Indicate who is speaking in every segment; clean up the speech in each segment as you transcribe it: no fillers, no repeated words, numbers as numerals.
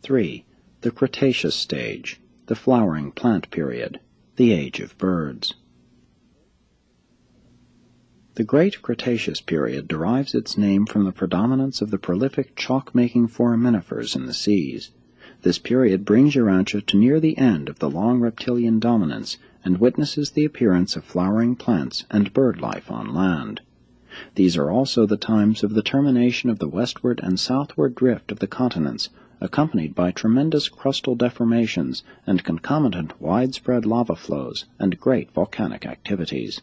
Speaker 1: 3. The Cretaceous stage, the flowering plant period, the age of birds. The Great Cretaceous period derives its name from the predominance of the prolific chalk-making foraminifers in the seas. This period brings Urantia to near the end of the long reptilian dominance and witnesses the appearance of flowering plants and bird life on land. These are also the times of the termination of the westward and southward drift of the continents, accompanied by tremendous crustal deformations and concomitant widespread lava flows and great volcanic activities.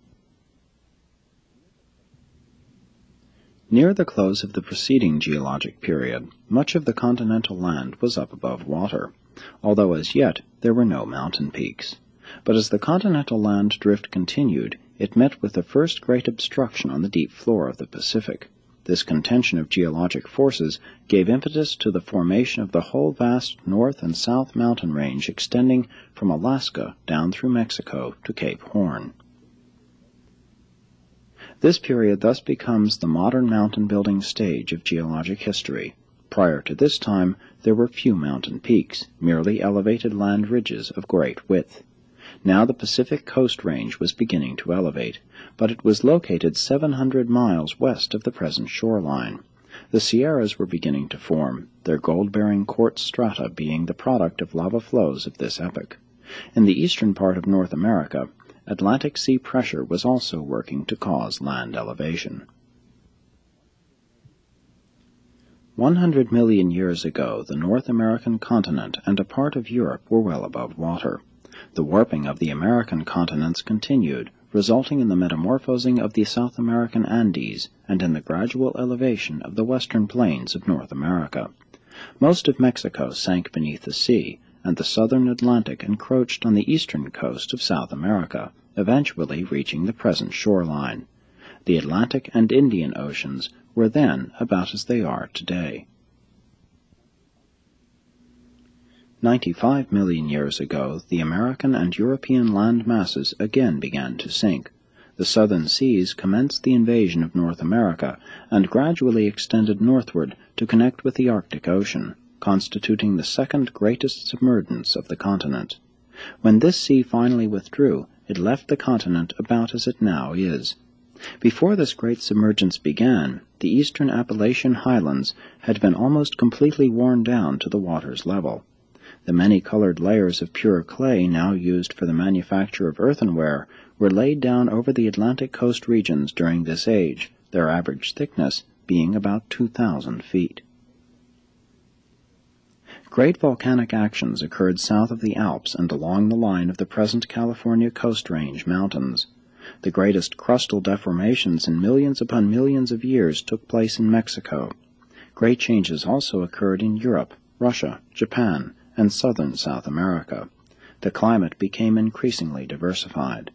Speaker 1: Near the close of the preceding geologic period, much of the continental land was up above water, although as yet there were no mountain peaks. But as the continental land drift continued, it met with the first great obstruction on the deep floor of the Pacific. This contention of geologic forces gave impetus to the formation of the whole vast north and south mountain range extending from Alaska down through Mexico to Cape Horn. This period thus becomes the modern mountain-building stage of geologic history. Prior to this time, there were few mountain peaks, merely elevated land ridges of great width. Now the Pacific Coast Range was beginning to elevate, but it was located 700 miles west of the present shoreline. The Sierras were beginning to form, their gold-bearing quartz strata being the product of lava flows of this epoch. In the eastern part of North America, Atlantic sea pressure was also working to cause land elevation. 100 million years ago, the North American continent and a part of Europe were well above water. The warping of the American continents continued, resulting in the metamorphosing of the South American Andes and in the gradual elevation of the western plains of North America. Most of Mexico sank beneath the sea, and the southern Atlantic encroached on the eastern coast of South America, eventually reaching the present shoreline. The Atlantic and Indian Oceans were then about as they are today. 95 million years ago, the American and European land masses again began to sink. The southern seas commenced the invasion of North America and gradually extended northward to connect with the Arctic Ocean, constituting the second greatest submergence of the continent. When this sea finally withdrew, it left the continent about as it now is. Before this great submergence began, the eastern Appalachian highlands had been almost completely worn down to the water's level. The many-colored layers of pure clay now used for the manufacture of earthenware were laid down over the Atlantic coast regions during this age, their average thickness being about 2,000 feet. Great volcanic actions occurred south of the Alps and along the line of the present California Coast Range mountains. The greatest crustal deformations in millions upon millions of years took place in Mexico. Great changes also occurred in Europe, Russia, Japan, and southern South America. The climate became increasingly diversified.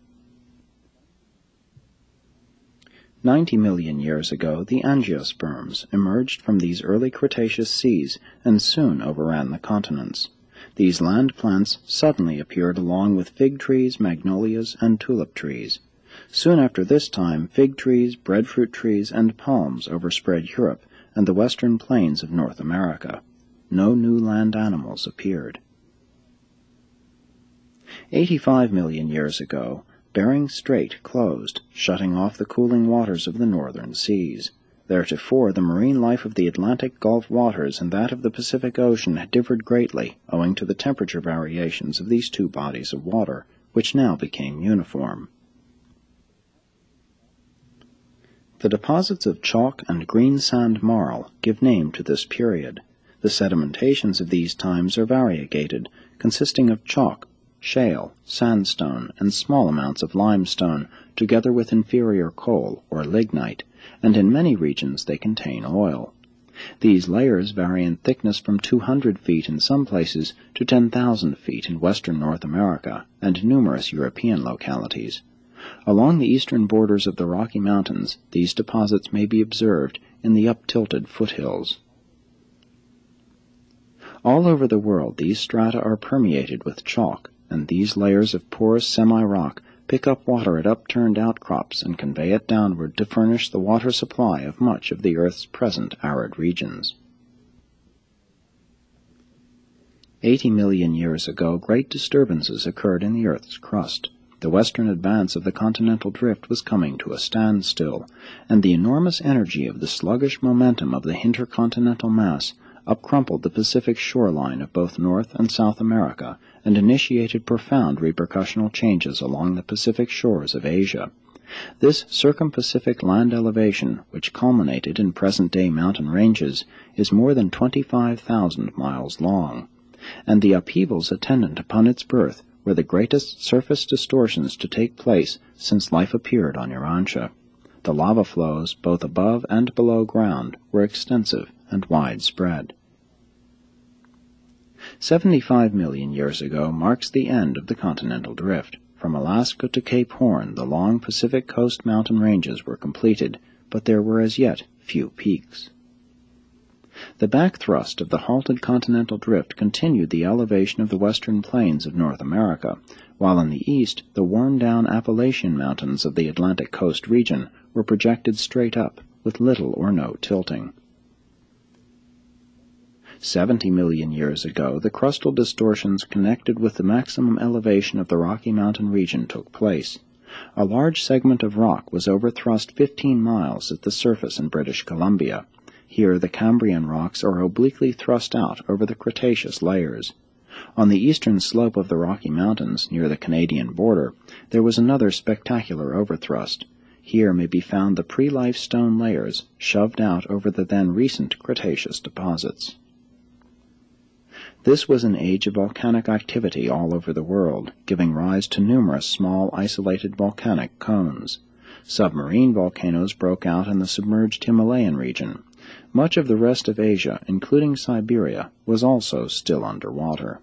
Speaker 1: 90 million years ago, the angiosperms emerged from these early Cretaceous seas and soon overran the continents. These land plants suddenly appeared along with fig trees, magnolias, and tulip trees. Soon after this time, fig trees, breadfruit trees, and palms overspread Europe and the western plains of North America. No new land animals appeared. 85 million years ago, Bering Strait closed, shutting off the cooling waters of the northern seas. Theretofore, the marine life of the Atlantic Gulf waters and that of the Pacific Ocean had differed greatly, owing to the temperature variations of these two bodies of water, which now became uniform. The deposits of chalk and green sand marl give name to this period. The sedimentations of these times are variegated, consisting of chalk, shale, sandstone, and small amounts of limestone, together with inferior coal or lignite, and in many regions they contain oil. These layers vary in thickness from 200 feet in some places to 10,000 feet in western North America and numerous European localities. Along the eastern borders of the Rocky Mountains, these deposits may be observed in the up-tilted foothills. All over the world these strata are permeated with chalk, and these layers of porous semi-rock pick up water at upturned outcrops and convey it downward to furnish the water supply of much of the Earth's present arid regions. 80 million years ago, great disturbances occurred in the Earth's crust. The western advance of the continental drift was coming to a standstill, and the enormous energy of the sluggish momentum of the intercontinental mass upcrumpled the Pacific shoreline of both North and South America and initiated profound repercussional changes along the Pacific shores of Asia. This circum-Pacific land elevation, which culminated in present-day mountain ranges, is more than 25,000 miles long, and the upheavals attendant upon its birth were the greatest surface distortions to take place since life appeared on Urantia. The lava flows, both above and below ground, were extensive and widespread. 75 million years ago marks the end of the continental drift. From Alaska to Cape Horn, the long Pacific coast mountain ranges were completed, but there were as yet few peaks. The backthrust of the halted continental drift continued the elevation of the western plains of North America, while in the east the worn-down Appalachian mountains of the Atlantic coast region were projected straight up, with little or no tilting. 70 million years ago, the crustal distortions connected with the maximum elevation of the Rocky Mountain region took place. A large segment of rock was overthrust 15 miles at the surface in British Columbia. Here the Cambrian rocks are obliquely thrust out over the Cretaceous layers. On the eastern slope of the Rocky Mountains, near the Canadian border, there was another spectacular overthrust. Here may be found the pre-life stone layers shoved out over the then recent Cretaceous deposits. This was an age of volcanic activity all over the world, giving rise to numerous small isolated volcanic cones. Submarine volcanoes broke out in the submerged Himalayan region. Much of the rest of Asia, including Siberia, was also still underwater.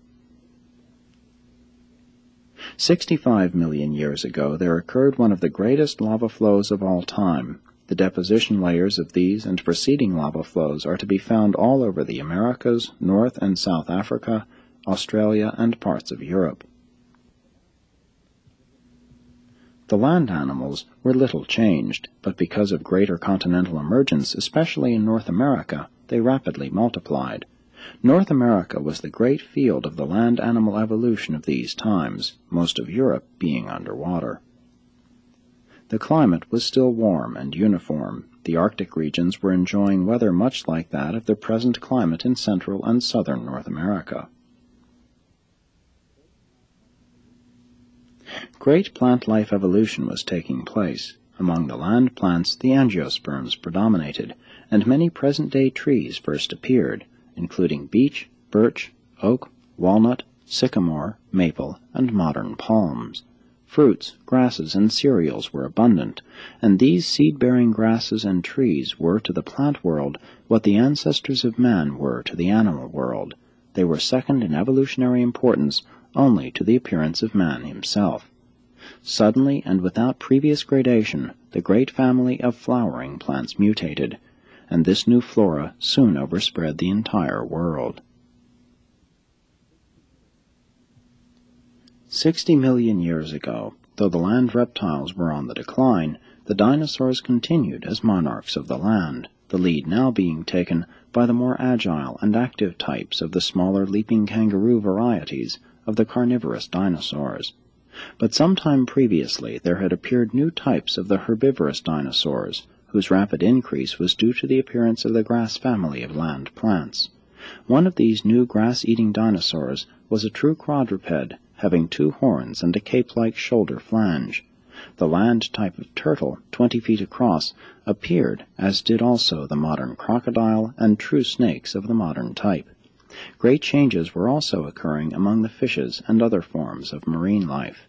Speaker 1: 65 million years ago there occurred one of the greatest lava flows of all time. The deposition layers of these and preceding lava flows are to be found all over the Americas, North and South Africa, Australia, and parts of Europe. The land animals were little changed, but because of greater continental emergence, especially in North America, they rapidly multiplied. North America was the great field of the land animal evolution of these times, most of Europe being underwater. The climate was still warm and uniform. The Arctic regions were enjoying weather much like that of the present climate in central and southern North America. Great plant life evolution was taking place. Among the land plants, the angiosperms predominated, and many present-day trees first appeared, including beech, birch, oak, walnut, sycamore, maple, and modern palms. Fruits, grasses, and cereals were abundant, and these seed-bearing grasses and trees were to the plant world what the ancestors of man were to the animal world. They were second in evolutionary importance only to the appearance of man himself. Suddenly and without previous gradation, the great family of flowering plants mutated, and this new flora soon overspread the entire world. 60 million years ago, though the land reptiles were on the decline, the dinosaurs continued as monarchs of the land, the lead now being taken by the more agile and active types of the smaller leaping kangaroo varieties of the carnivorous dinosaurs. But some time previously there had appeared new types of the herbivorous dinosaurs, whose rapid increase was due to the appearance of the grass family of land plants. One of these new grass-eating dinosaurs was a true quadruped, having 2 horns and a cape-like shoulder flange. The land type of turtle, 20 feet across, appeared, as did also the modern crocodile and true snakes of the modern type. Great changes were also occurring among the fishes and other forms of marine life.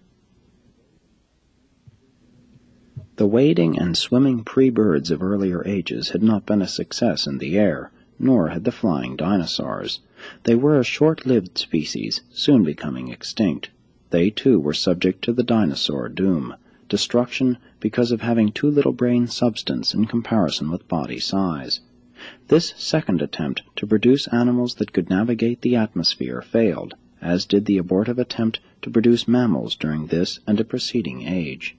Speaker 1: The wading and swimming pre-birds of earlier ages had not been a success in the air, nor had the flying dinosaurs. They were a short-lived species, soon becoming extinct. They, too, were subject to the dinosaur doom, destruction because of having too little brain substance in comparison with body size. This second attempt to produce animals that could navigate the atmosphere failed, as did the abortive attempt to produce mammals during this and a preceding age.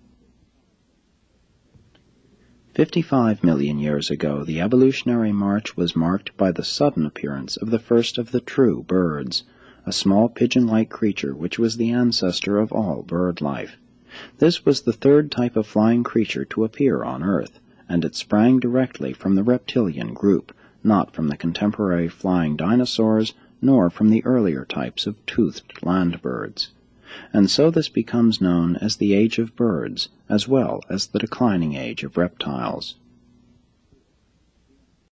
Speaker 1: 55 million years ago, the evolutionary march was marked by the sudden appearance of the first of the true birds. a small pigeon-like creature which was the ancestor of all bird life. This was the third type of flying creature to appear on Earth, and it sprang directly from the reptilian group, not from the contemporary flying dinosaurs, nor from the earlier types of toothed land birds. And so this becomes known as the Age of Birds, as well as the declining age of reptiles.